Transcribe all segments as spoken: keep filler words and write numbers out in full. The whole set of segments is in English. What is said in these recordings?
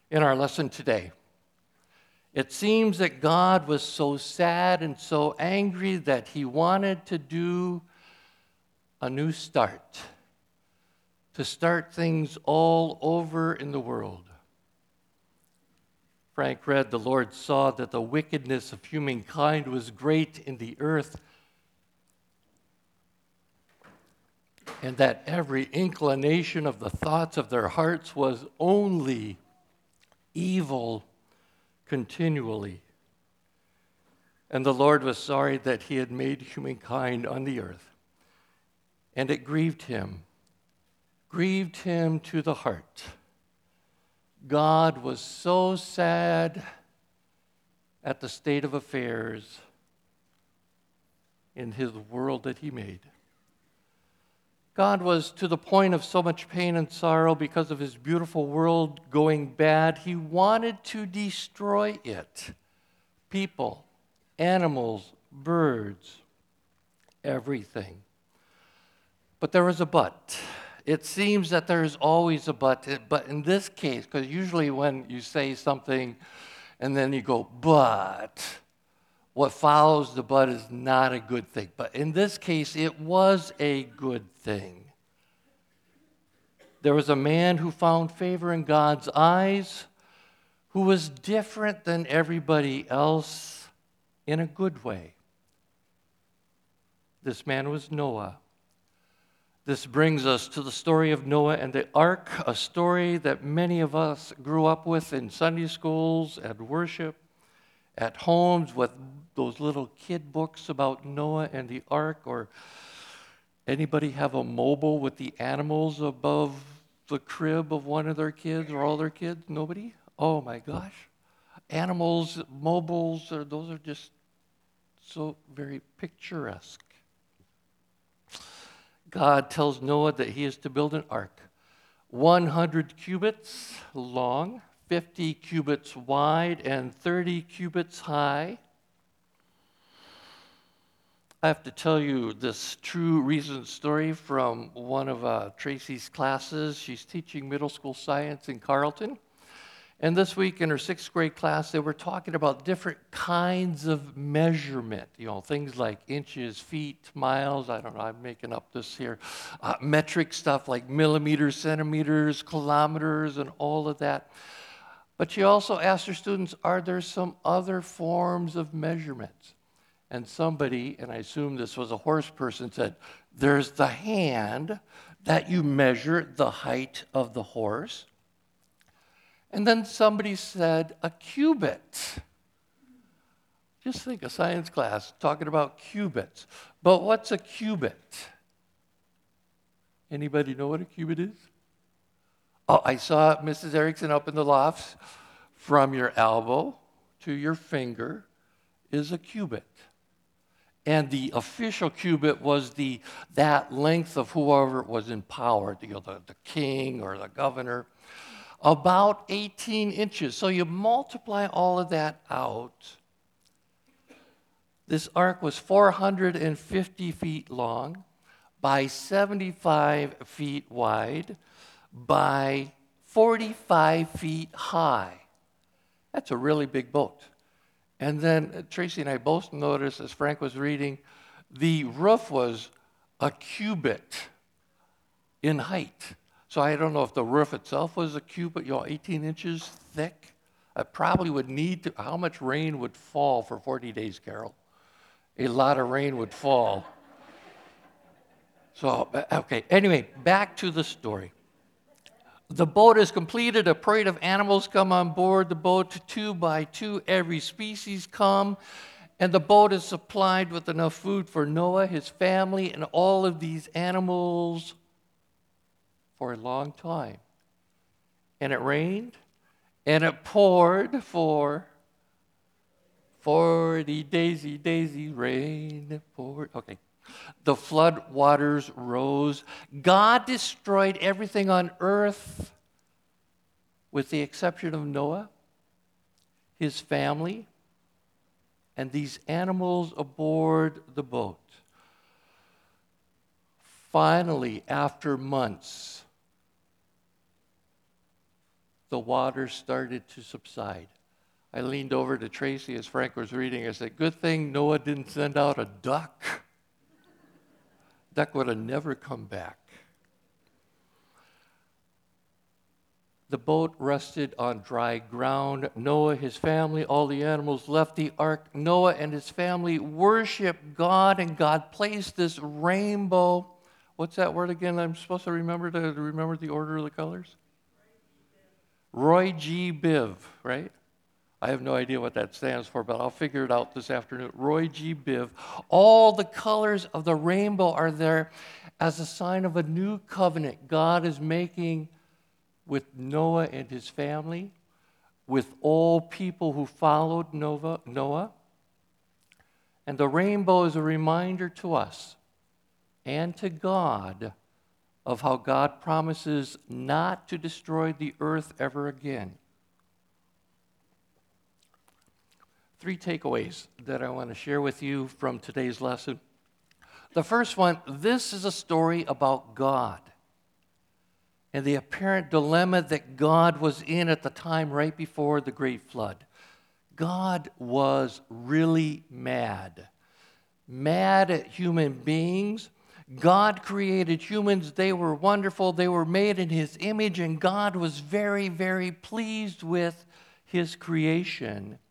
in our lesson today. It seems that God was so sad and so angry that he wanted to do a new start, to start things all over in the world. Frank read, the Lord saw that the wickedness of humankind was great in the earth, and that every inclination of the thoughts of their hearts was only evil continually. And the Lord was sorry that he had made humankind on the earth. And it grieved him, grieved him to the heart. God was so sad at the state of affairs in his world that he made. God was to the point of so much pain and sorrow because of his beautiful world going bad. He wanted to destroy it. People, animals, birds, everything. But there was a but. It seems that there's always a but. But in this case, because usually when you say something and then you go, but, what follows the but is not a good thing. But in this case, it was a good thing. There was a man who found favor in God's eyes, who was different than everybody else in a good way. This man was Noah. This brings us to the story of Noah and the ark, a story that many of us grew up with in Sunday schools, at worship, at homes with those little kid books about Noah and the ark. Or anybody have a mobile with the animals above the crib of one of their kids or all their kids? Nobody? Oh my gosh. Animals, mobiles, are, those are just so very picturesque. God tells Noah that he is to build an ark, one hundred cubits long, fifty cubits wide, and thirty cubits high. I have to tell you this true recent story from one of uh, Tracy's classes. She's teaching middle school science in Carleton. And this week in her sixth grade class, they were talking about different kinds of measurement. You know, things like inches, feet, miles. I don't know, I'm making up this here. Uh, metric stuff like millimeters, centimeters, kilometers, and all of that. But she also asked her students, are there some other forms of measurements? And somebody, and I assume this was a horse person, said, there's the hand that you measure the height of the horse. And then somebody said a cubit. Just think, a science class talking about cubits. But what's a cubit? Anybody know what a cubit is? Oh, I saw Missus Erickson up in the lofts. From your elbow to your finger is a cubit. And the official cubit was the that length of whoever was in power, you know, the, the king or the governor. About eighteen inches. So you multiply all of that out. This ark was four hundred fifty feet long by seventy-five feet wide by forty-five feet high. That's a really big boat. And then uh, Tracy and I both noticed as Frank was reading, the roof was a cubit in height. So I don't know if the roof itself was a cubit, you know, eighteen inches thick. I probably would need to, how much rain would fall for forty days, Carol? A lot of rain would fall. So, okay, anyway, back to the story. The boat is completed, a parade of animals come on board the boat, two by two, every species come, and the boat is supplied with enough food for Noah, his family, and all of these animals for a long time. And it rained, and it poured for forty daisy, daisy, rain, it poured. Okay. The flood waters rose. God destroyed everything on earth with the exception of Noah, his family, and these animals aboard the boat. Finally, after months, the waters started to subside. I leaned over to Tracy as Frank was reading. I said, good thing Noah didn't send out a duck. Duck would have never come back. The boat rested on dry ground. Noah, his family, all the animals left the ark. Noah and his family worshiped God, and God placed this rainbow. What's that word again? I'm supposed to remember to remember the order of the colors? Roy G. Biv, right? I have no idea what that stands for, but I'll figure it out this afternoon. Roy G. Biv. All the colors of the rainbow are there as a sign of a new covenant God is making with Noah and his family, with all people who followed Noah. And the rainbow is a reminder to us and to God of how God promises not to destroy the earth ever again. Three takeaways that I want to share with you from today's lesson. The first one, this is a story about God and the apparent dilemma that God was in at the time right before the great flood. God was really mad. Mad at human beings. God created humans. They were wonderful. They were made in His image, and God was very, very pleased with His creation.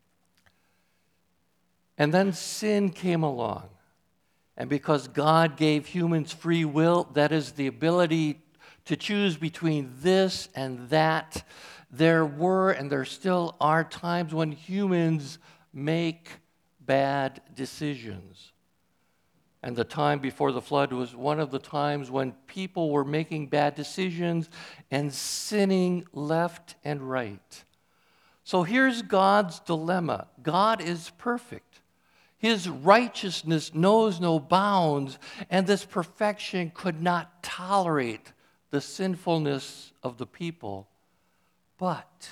And then sin came along. And because God gave humans free will, that is the ability to choose between this and that, there were and there still are times when humans make bad decisions. And the time before the flood was one of the times when people were making bad decisions and sinning left and right. So here's God's dilemma. God is perfect. His righteousness knows no bounds, and this perfection could not tolerate the sinfulness of the people. But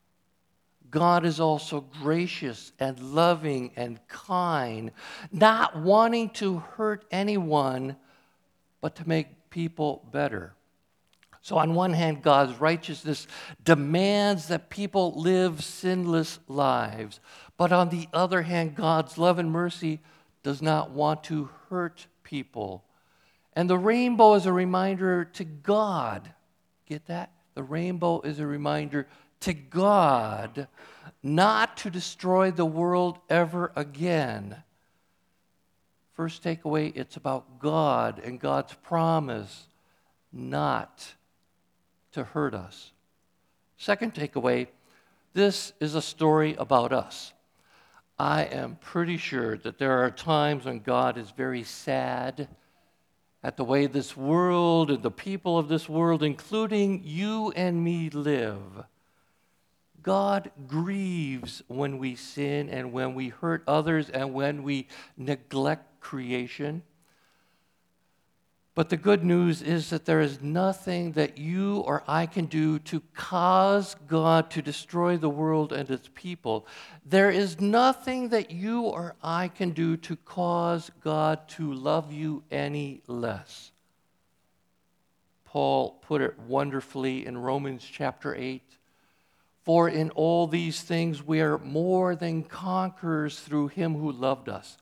God is also gracious and loving and kind, not wanting to hurt anyone, but to make people better. So on one hand, God's righteousness demands that people live sinless lives. But on the other hand, God's love and mercy does not want to hurt people. And the rainbow is a reminder to God. Get that? The rainbow is a reminder to God not to destroy the world ever again. First takeaway, it's about God and God's promise not to hurt us. Second takeaway, this is a story about us. I am pretty sure that there are times when God is very sad at the way this world and the people of this world, including you and me, live. God grieves when we sin and when we hurt others and when we neglect creation. But the good news is that there is nothing that you or I can do to cause God to destroy the world and its people. There is nothing that you or I can do to cause God to love you any less. Paul put it wonderfully in Romans chapter eight. For in all these things we are more than conquerors through Him who loved us.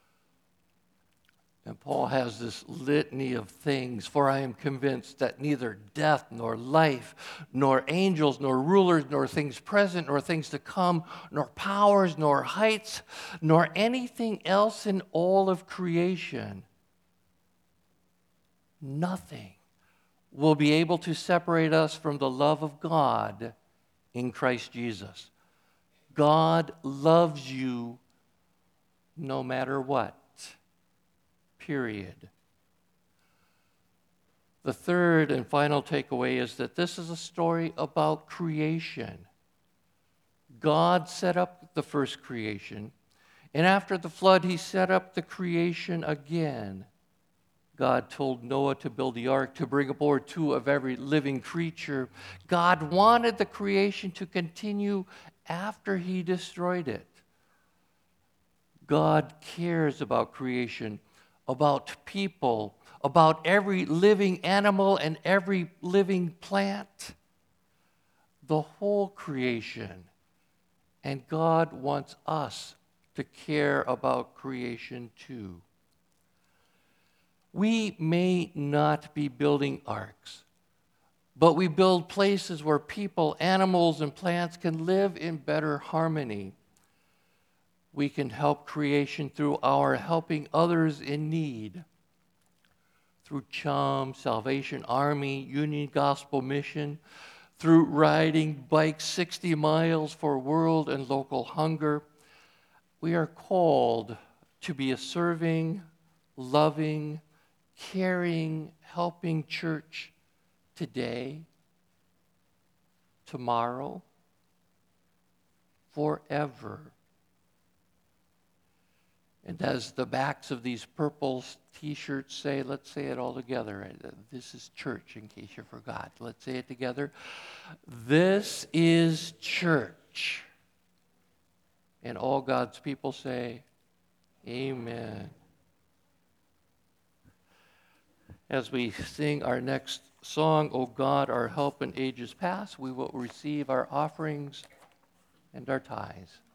And Paul has this litany of things. For I am convinced that neither death, nor life, nor angels, nor rulers, nor things present, nor things to come, nor powers, nor heights, nor anything else in all of creation, nothing will be able to separate us from the love of God in Christ Jesus. God loves you no matter what. Period. The third and final takeaway is that this is a story about creation. God set up the first creation, and after the flood, He set up the creation again. God told Noah to build the ark, to bring aboard two of every living creature. God wanted the creation to continue after He destroyed it. God cares about creation, about people, about every living animal and every living plant. the whole creation. And God wants us to care about creation too. We may not be building arks, but we build places where people, animals, and plants can live in better harmony. We can help creation through our helping others in need. Through CHUM, Salvation Army, Union Gospel Mission, through riding bikes sixty miles for world and local hunger, we are called to be a serving, loving, caring, helping church today, tomorrow, forever. And as the backs of these purple t-shirts say, let's say it all together. This is church, in case you forgot. Let's say it together. This is church. And all God's people say, amen. As we sing our next song, O God, our help in ages past, we will receive our offerings and our tithes.